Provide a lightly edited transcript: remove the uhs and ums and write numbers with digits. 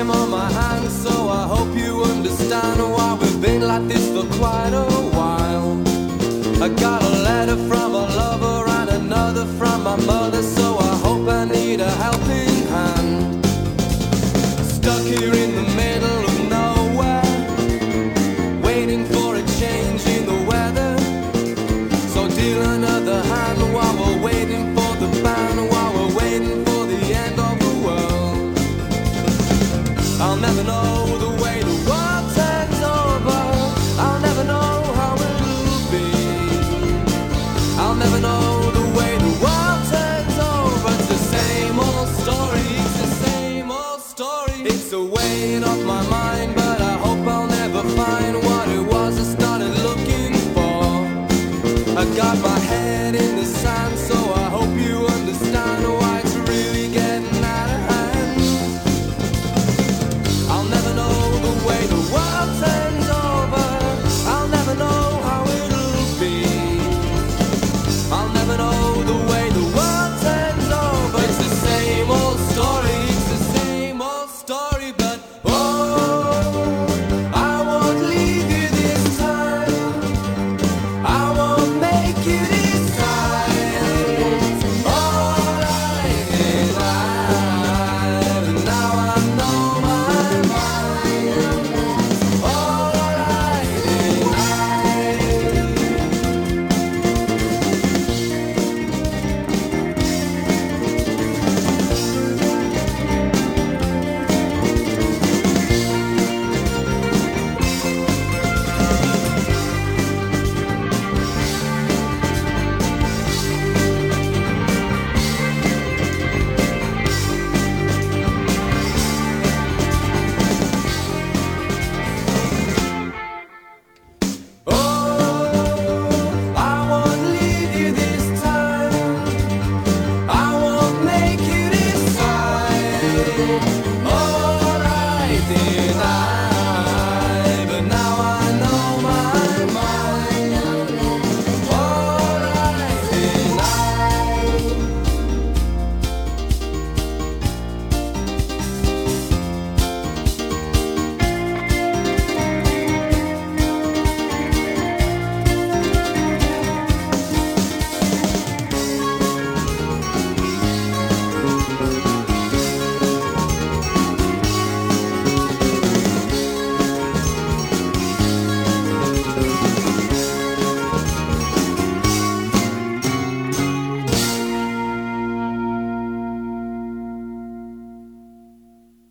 time on my hands, so I hope you understand why we've been like this for quite a while. I got a letter from a lover and another from my mother, so I hope I need a helping hand. Stuck here in the middle of nowhere, waiting for a change in the weather. So deal another hand while we're waiting for the band, while we're waiting for the end of the world. I'll never know the way the world turns over. I'll never know how it'll be. I'll never know the way the world turns over. It's the same old story, it's the same old story. It's a weight off my mind.